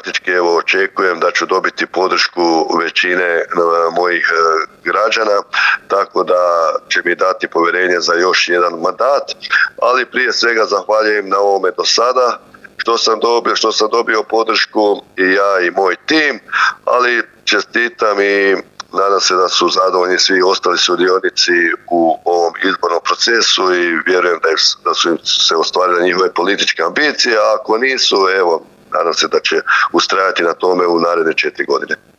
praktički očekujem da ću dobiti podršku većine mojih građana, tako da će mi dati povjerenje za još jedan mandat, ali prije svega zahvaljujem na ovome do sada što sam dobio podršku i ja i moj tim, ali čestitam i nadam se da su zadovoljni svi ostali sudionici u ovom izbornom procesu i vjerujem da su im se ostvarile njihove političke ambicije, a ako nisu, nadam se da će ustrajati na tome u naredne 4 godine.